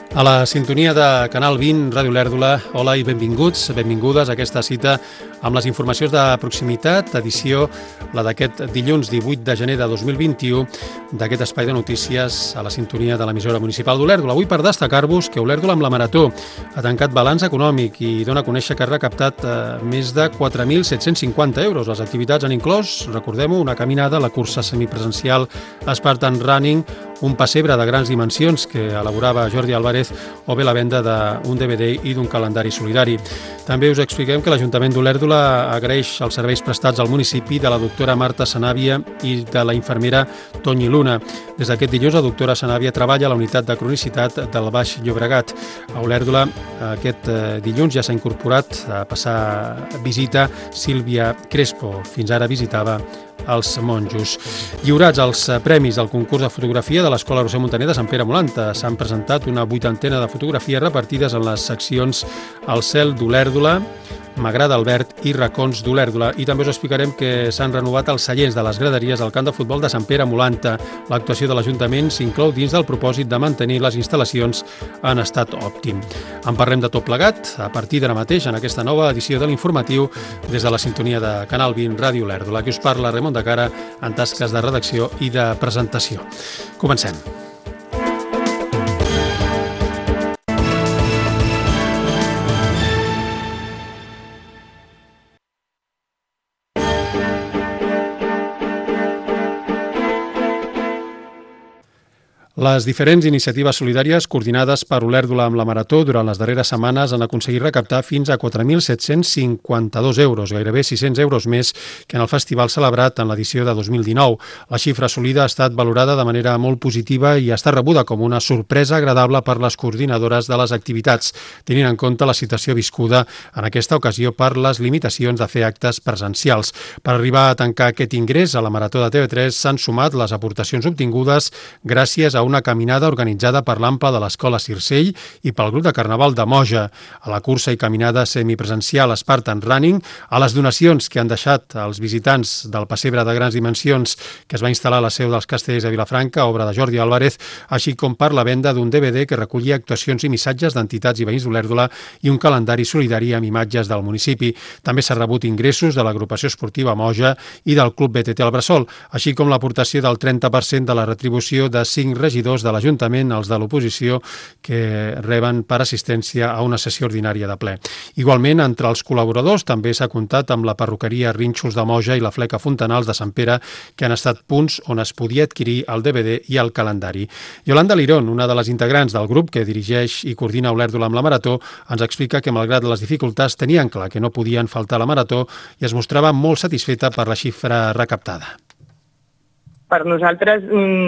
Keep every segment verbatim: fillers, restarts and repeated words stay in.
A la sintonia de Canal vint, Ràdio Olèrdola, hola i benvinguts, benvingudes a aquesta cita amb les informacions de proximitat, edició la d'aquest dilluns divuit de gener de dos mil vint-i-u, d'aquest espai de notícies a la sintonia de l'emissora municipal d'Olèrdola. Avui per destacar-vos que Olèrdola amb la Marató ha tancat balanç econòmic i dona a conèixer que ha recaptat eh, més de quatre mil set-cents cinquanta euros. Les activitats han inclòs, recordem-ho, una caminada, la cursa semipresencial Spartan Running, un pessebre de grans dimensions que elaborava Jordi Álvarez o bé la venda d'un D V D i d'un calendari solidari. També us expliquem que l'Ajuntament d'Olèrdola agraeix els serveis prestats al municipi de la doctora Marta Sanàvia i de la infermera Toñi Luna. Des d'aquest dilluns, la doctora Sanàvia treballa a la unitat de cronicitat del Baix Llobregat. A Olèrdola aquest dilluns ja s'ha incorporat a passar visita Sílvia Crespo. Fins ara visitava els monjos. Lliurats els premis del concurs de fotografia de l'Escola Roser Montaner de Sant Pere Molanta. S'han presentat una vuitantena de fotografies repartides en les seccions El cel d'Olèrdola, M'agrada el verd i Racons d'Olèrdola. I també us explicarem que s'han renovat els seients de les graderies del camp de futbol de Sant Pere Molanta. L'actuació de l'Ajuntament s'inclou dins del propòsit de mantenir les instal·lacions en estat òptim. En parlem de tot plegat a partir d'ara mateix en aquesta nova edició de l'informatiu des de la sintonia de Canal vint, Ràdio Olèrdola. Aquí us parla Ramon de Cara en tasques de redacció i de presentació. Comencem. Les diferents iniciatives solidàries coordinades per Olèrdola amb la Marató durant les darreres setmanes han aconseguit recaptar fins a quatre mil set-cents cinquanta-dos euros, gairebé sis-cents euros més que en el festival celebrat en l'edició de dos mil dinou. La xifra assolida ha estat valorada de manera molt positiva i ha estat rebuda com una sorpresa agradable per les coordinadores de les activitats, tenint en compte la situació viscuda en aquesta ocasió per les limitacions de fer actes presencials. Per arribar a tancar aquest ingrés a la Marató de T V tres s'han sumat les aportacions obtingudes gràcies a una caminada organitzada per l'A M P A de l'Escola Circell i pel grup de Carnaval de Moja, a la cursa i caminada semipresencial Spartan Running, a les donacions que han deixat els visitants del pessebre de grans dimensions que es va instal·lar a la seu dels Castells de Vilafranca, obra de Jordi Álvarez, així com per la venda d'un D V D que recollia actuacions i missatges d'entitats i veïns d'Olèrdola i un calendari solidari amb imatges del municipi. També s'ha rebut ingressos de l'agrupació esportiva Moja i del Club B T T al Bressol, així com l'aportació del trenta per cent de la retribució de cinc regidors de l'Ajuntament, els de l'oposició, que reben per assistència a una sessió ordinària de ple. Igualment, entre els col·laboradors també s'ha comptat amb la perruqueria Rínxols de Moja i la fleca Fontanals de Sant Pere, que han estat punts on es podia adquirir el D V D i el calendari. Yolanda Lirón, una de les integrants del grup que dirigeix i coordina Olèrdola amb la Marató, ens explica que, malgrat les dificultats, tenien clar que no podien faltar a la Marató i es mostrava molt satisfeta per la xifra recaptada. Per nosaltres,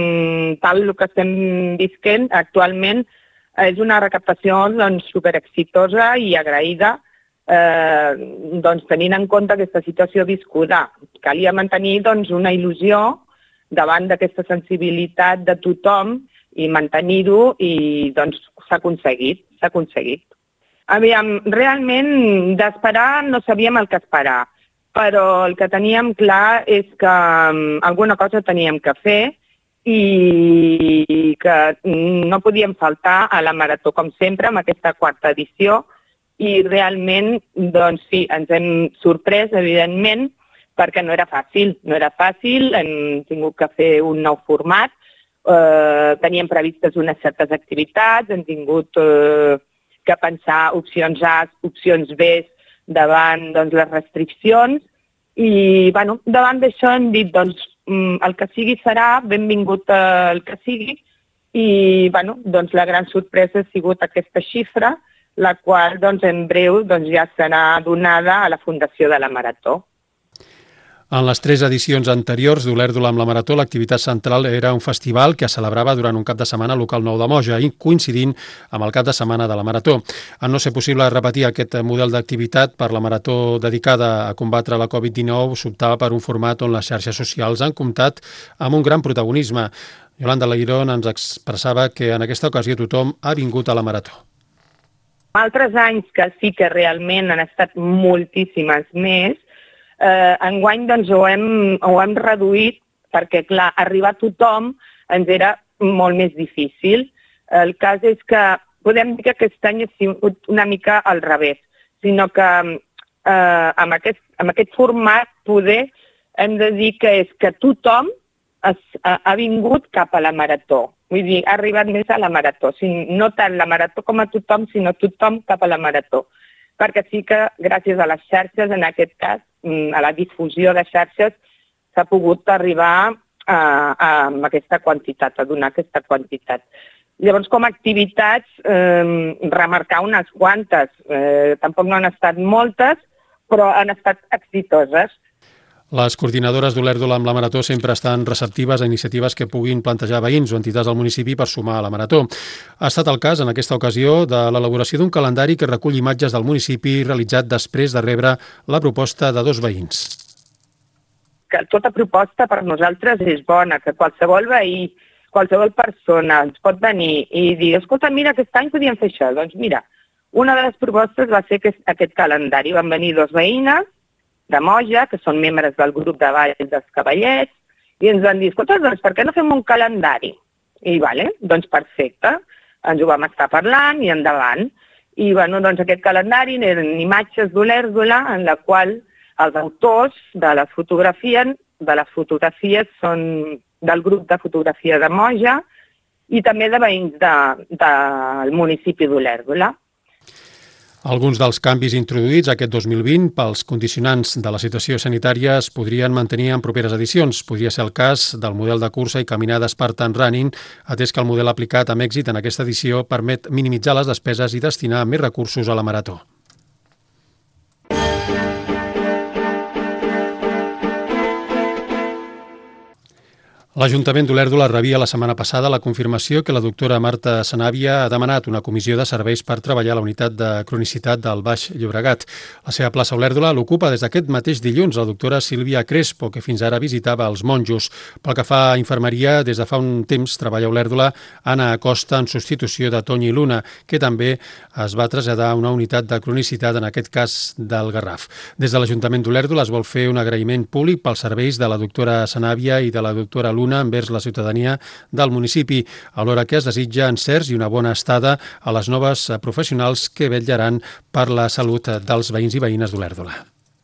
tal el que estem visquent actualment, és una recaptació doncs, superexitosa i agraïda, eh, doncs, tenint en compte aquesta situació viscuda. Calia mantenir doncs, una il·lusió davant d'aquesta sensibilitat de tothom i mantenir-ho i doncs, s'ha aconseguit, s'ha aconseguit. Aviam, realment d'esperar no sabíem el que esperar, però el que teníem clar és que alguna cosa teníem que fer i que no podíem faltar a la Marató, com sempre, amb aquesta quarta edició. I realment, doncs sí, ens hem sorprès, evidentment, perquè no era fàcil. No era fàcil, hem tingut que fer un nou format, eh, teníem previstes unes certes activitats, hem tingut eh, que pensar opcions A, opcions B, davant doncs, les restriccions i bueno, davant d'això hem dit doncs, el que sigui serà, benvingut el que sigui i bueno, doncs, la gran sorpresa ha sigut aquesta xifra, la qual doncs, en breu doncs, ja serà donada a la Fundació de la Marató. En les tres edicions anteriors d'Olèrdola amb la Marató, l'activitat central era un festival que es celebrava durant un cap de setmana al local nou de Moja, coincidint amb el cap de setmana de la Marató. En no ser possible repetir aquest model d'activitat per la Marató dedicada a combatre la Covid dinou, s'optava per un format on les xarxes socials han comptat amb un gran protagonisme. Yolanda Lirón ens expressava que en aquesta ocasió tothom ha vingut a la Marató. Altres anys que sí que realment han estat moltíssimes més, Eh, enguany doncs, ho, hem, ho hem reduït perquè, clar, arribar a tothom ens era molt més difícil. El cas és que podem dir que aquest any ha sigut una mica al revés, sinó que eh, amb, aquest, amb aquest format poder hem de dir que és que tothom es, ha, ha vingut cap a la marató. Vull dir, ha arribat més a la marató. No tant la marató com a tothom, sinó tothom cap a la marató. Perquè sí que gràcies a les xarxes, en aquest cas, a la difusió de xarxes, s'ha pogut arribar a, a aquesta quantitat, a donar aquesta quantitat. Llavors, com a activitats, eh, remarcar unes quantes. Eh, tampoc no han estat moltes, però han estat exitoses. Les coordinadores d'Olèrdola amb la Marató sempre estan receptives a iniciatives que puguin plantejar veïns o entitats del municipi per sumar a la Marató. Ha estat el cas, en aquesta ocasió, de l'elaboració d'un calendari que recull imatges del municipi realitzat després de rebre la proposta de dos veïns. Que tota proposta per nosaltres és bona, que qualsevol veí, qualsevol persona ens pot venir i dir, escolta, mira, aquest any podíem fer això. Doncs mira, una de les propostes va ser aquest calendari. Van venir dos veïnes de Moja, que són membres del grup de ball dels Cavallets, i ens van dir, escolta, doncs per què no fem un calendari? I, vale, doncs perfecte, ens ho vam estar parlant i endavant. I, bueno, doncs aquest calendari eren imatges d'Olèrdola en la qual els autors de les fotografies, de les fotografies són del grup de fotografia de Moja i també de veïns de, del municipi d'Olèrdola. Alguns dels canvis introduïts aquest dos mil vint pels condicionants de la situació sanitària es podrien mantenir en properes edicions. Podria ser el cas del model de cursa i caminada Spartan Running, atès que el model aplicat amb èxit en aquesta edició permet minimitzar les despeses i destinar més recursos a la marató. L'Ajuntament d'Olèrdola rebia la setmana passada la confirmació que la doctora Marta Sanàvia ha demanat una comissió de serveis per treballar a la unitat de cronicitat del Baix Llobregat. La seva plaça a Olèrdola l'ocupa des d'aquest mateix dilluns la doctora Sílvia Crespo, que fins ara visitava els monjos. Pel que fa a infermeria, des de fa un temps treballa a Olèrdola Anna Acosta en substitució de Toni Luna, que també es va traslladar a una unitat de cronicitat, en aquest cas del Garraf. Des de l'Ajuntament d'Olèrdola es vol fer un agraïment públic pels serveis de la doctora Sanàvia i de la doctora Luna envers la ciutadania del municipi, alhora que es desitja encerts i una bona estada a les noves professionals que vetllaran per la salut dels veïns i veïnes d'Olèrdola.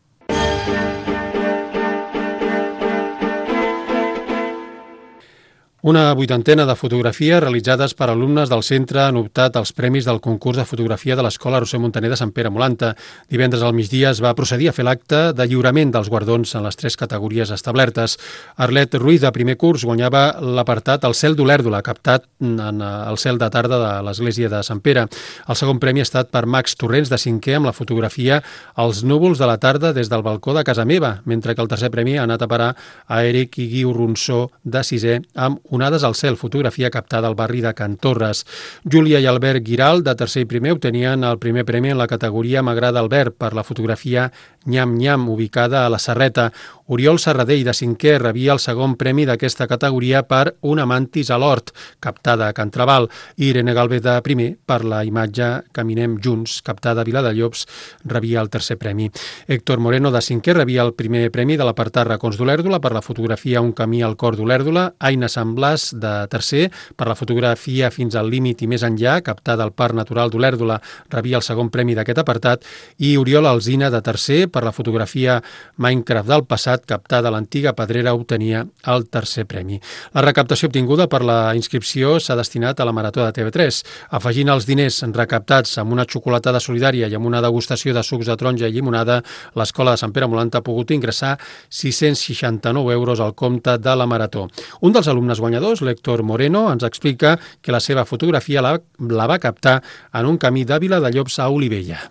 Una vuitantena de fotografies realitzades per alumnes del centre han optat als premis del concurs de fotografia de l'Escola Roser Montaner de Sant Pere Molanta. Divendres al migdia es va procedir a fer l'acte de lliurament dels guardons en les tres categories establertes. Arlet Ruiz, de primer curs, guanyava l'apartat El cel d'Olèrdola, captat en el cel de tarda de l'església de Sant Pere. El segon premi ha estat per Max Torrents, de cinquè, amb la fotografia Els núvols de la tarda des del balcó de casa meva, mentre que el tercer premi ha anat a parar a Eric i Guiu Ronsó, de sisè, amb Onades al cel, fotografia captada al barri de Can Torres. Júlia i Albert Giral, de tercer i primer, obtenien el primer premi en la categoria M'agrada Albert per la fotografia Nyam Nyam, ubicada a la Serreta. Oriol Serradell, de cinquè, rebia el segon premi d'aquesta categoria per Una mantis a l'hort, captada a Can Trabal, i Irene Galvez, de primer, per la imatge Caminem junts, captada a Viladellobs, rebia el tercer premi. Héctor Moreno, de cinquè, rebia el primer premi de l'apartat Racons d'Olèrdola per la fotografia Un camí al cor d'Olèrdola. Aina Sant Blas, de tercer, per la fotografia Fins al límit i més enllà, captada al Parc Natural d'Olèrdola, rebia el segon premi d'aquest apartat, i Oriol Alsina, de tercer, per la fotografia Minecraft del passat, captada a l'antiga Pedrera, obtenia el tercer premi. La recaptació obtinguda per la inscripció s'ha destinat a la Marató de T V tres. Afegint els diners recaptats amb una xocolatada solidària i amb una degustació de sucs de taronja i llimonada, l'Escola de Sant Pere Molanta ha pogut ingressar sis-cents seixanta-nou euros al compte de la Marató. Un dels alumnes guanyadors, l'Héctor Moreno, ens explica que la seva fotografia la, la va captar en un camí de Viladellobs a Olivella.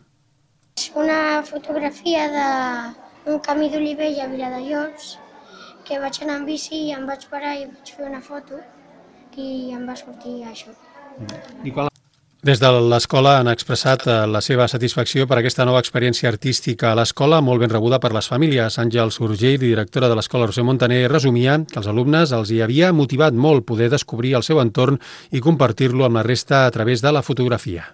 Una fotografia d'un camí d'Olivella a Viladellobs, que vaig anar amb bici i em vaig parar i vaig fer una foto i em va sortir això. I quan... Des de l'escola han expressat la seva satisfacció per aquesta nova experiència artística a l'escola, molt ben rebuda per les famílies. Àngels Urgell, directora de l'Escola Roser Montaner, resumia que als alumnes els hi havia motivat molt poder descobrir el seu entorn i compartir-lo amb la resta a través de la fotografia.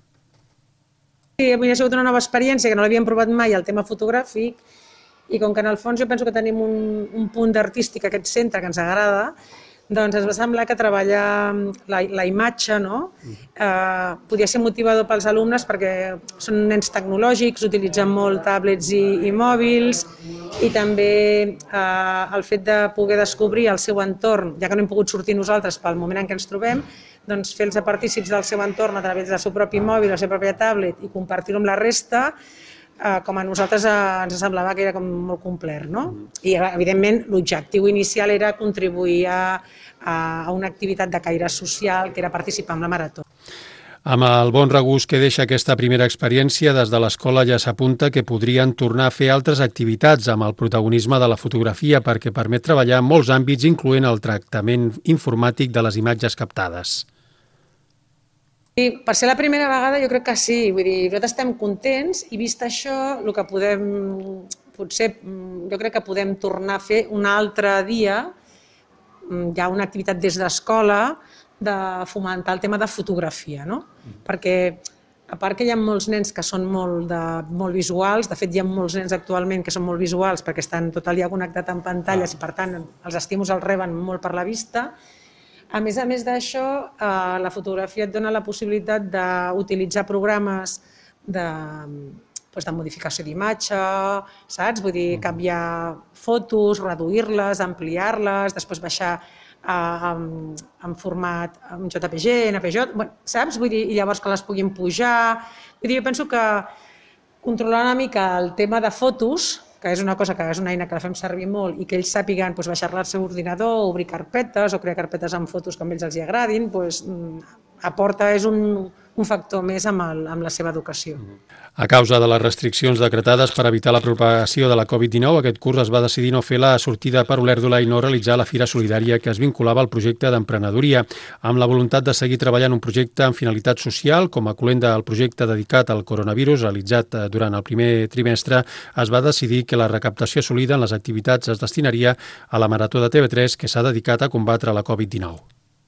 Sí, avui ha sigut una nova experiència que no l'havíem provat mai, el tema fotogràfic, i com que en el fons jo penso que tenim un, un punt d'artístic a aquest centre que ens agrada, Doncs ens va semblar que treballar la, la imatge, no? eh, podia ser motivador pels alumnes perquè són nens tecnològics, utilitzen molt tablets i, i mòbils, i també eh, el fet de poder descobrir el seu entorn, ja que no hem pogut sortir nosaltres pel moment en què ens trobem, doncs fer-los partícips del seu entorn a través del seu propi mòbil, la seva pròpia tablet, i compartir-ho amb la resta, eh, com a nosaltres eh, ens semblava que era com molt complet, no? I evidentment l'objectiu inicial era contribuir a, a una activitat de caire social, que era participar en la marató. Amb el bon regust que deixa aquesta primera experiència, des de l'escola ja s'apunta que podrien tornar a fer altres activitats amb el protagonisme de la fotografia, perquè permet treballar en molts àmbits, incloent el tractament informàtic de les imatges captades. I per ser la primera vegada jo crec que sí, vull dir, nosaltres estem contents i vist això, el que podem, potser jo crec que podem tornar a fer un altre dia, hi ha una activitat des d'escola de fomentar el tema de fotografia, no? Perquè a part que hi ha molts nens que són molt, de, molt visuals, de fet hi ha molts nens actualment que són molt visuals perquè estan tot el dia connectats amb pantalles i per tant els estímuls els reben molt per la vista. A més a més d'això, eh, la fotografia et dona la possibilitat d'utilitzar programes de, doncs, de modificació d'imatge, saps? Vull dir, canviar fotos, reduir-les, ampliar-les, després baixar eh, en, en format en J P G, N P J, bueno, saps? Vull dir, i llavors que les puguin pujar. Vull dir, jo penso que controlar una mica el tema de fotos, que és una cosa que és una eina que la fem servir molt i que ells sàpiguen doncs, baixar-la al seu ordinador, obrir carpetes o crear carpetes amb fotos que a ells els agradin, doncs, aporta, és un, un factor més amb, el, amb la seva educació. A causa de les restriccions decretades per evitar la propagació de la Covid dinou, aquest curs es va decidir no fer la sortida per Olèrdola i no realitzar la fira solidària que es vinculava al projecte d'emprenedoria, amb la voluntat de seguir treballant un projecte amb finalitat social. Com a colenda del projecte dedicat al coronavirus, realitzat durant el primer trimestre, es va decidir que la recaptació assolida en les activitats es destinaria a la Marató de T V tres que s'ha dedicat a combatre la Covid dinou.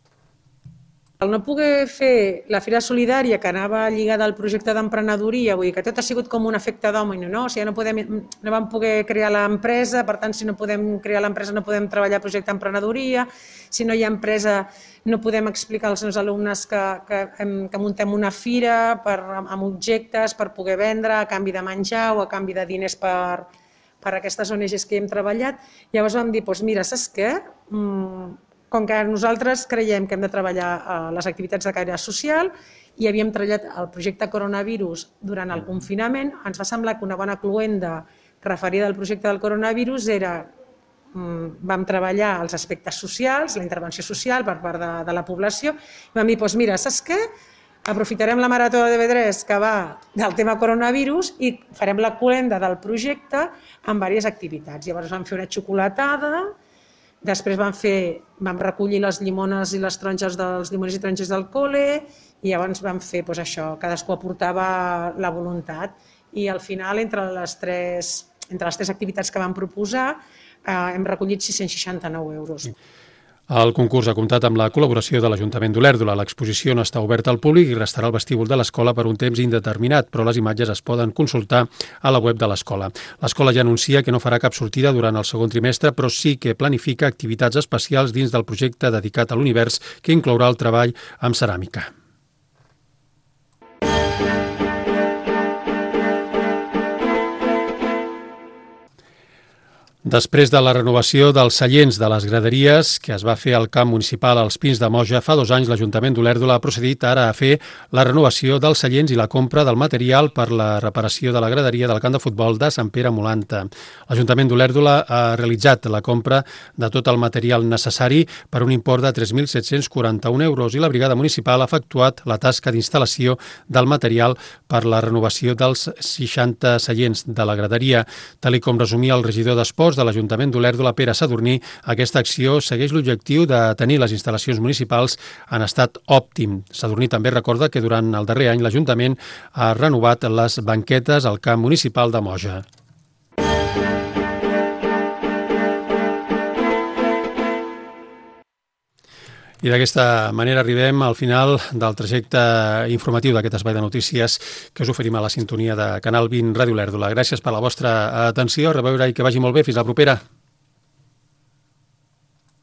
El no poder fer la fira solidària que anava lligada al projecte d'emprenedoria, vull dir que tot ha sigut com un efecte domino, no? O sigui, no, podem, no vam poder crear l'empresa, per tant, si no podem crear l'empresa no podem treballar el projecte d'emprenedoria, si no hi ha empresa no podem explicar als meus alumnes que, que, que muntem una fira per, amb objectes per poder vendre a canvi de menjar o a canvi de diners per, per aquestes O N Ges que hi hem treballat. Llavors vam dir, doncs mira, saps què? Mm, Com que nosaltres creiem que hem de treballar les activitats de caire social i havíem treballat el projecte coronavirus durant el confinament, ens va semblar que una bona cluenda referida al projecte del coronavirus era, vam treballar els aspectes socials, la intervenció social per part de, de la població, i vam dir, doncs mira, saps què? Aprofitarem la Marató de T V tres que va del tema coronavirus i farem la cluenda del projecte amb diverses activitats. Llavors vam fer una xocolatada, després vam, fer, vam recollir les llimones i les taronges dels llimoners i taronges del col·le i llavors vam fer doncs, això, cadascú aportava la voluntat i al final entre les tres, entre les tres activitats que vam proposar eh, hem recollit sis-cents seixanta-nou euros. El concurs ha comptat amb la col·laboració de l'Ajuntament d'Olèrdola. L'exposició no està oberta al públic i restarà al vestíbul de l'escola per un temps indeterminat, però les imatges es poden consultar a la web de l'escola. L'escola ja anuncia que no farà cap sortida durant el segon trimestre, però sí que planifica activitats especials dins del projecte dedicat a l'univers que inclourà el treball amb ceràmica. Després de la renovació dels seients de les graderies que es va fer al camp municipal als Pins de Moja fa dos anys, l'Ajuntament d'Olèrdola ha procedit ara a fer la renovació dels seients i la compra del material per la reparació de la graderia del camp de futbol de Sant Pere Molanta. L'Ajuntament d'Olèrdola ha realitzat la compra de tot el material necessari per un import de tres mil set-cents quaranta-un euros i la brigada municipal ha efectuat la tasca d'instal·lació del material per la renovació dels seixanta seients de la graderia. Tal com resumia el regidor d'Esports de l'Ajuntament d'Olèrdola, Pere Sadurní, aquesta acció segueix l'objectiu de tenir les instal·lacions municipals en estat òptim. Sadurní també recorda que durant el darrer any l'Ajuntament ha renovat les banquetes al camp municipal de Moja. I d'aquesta manera arribem al final del trajecte informatiu d'aquest espai de notícies que us oferim a la sintonia de Canal vint Ràdio Olèrdola. Gràcies per la vostra atenció, a reveure i que vagi molt bé. Fins la propera.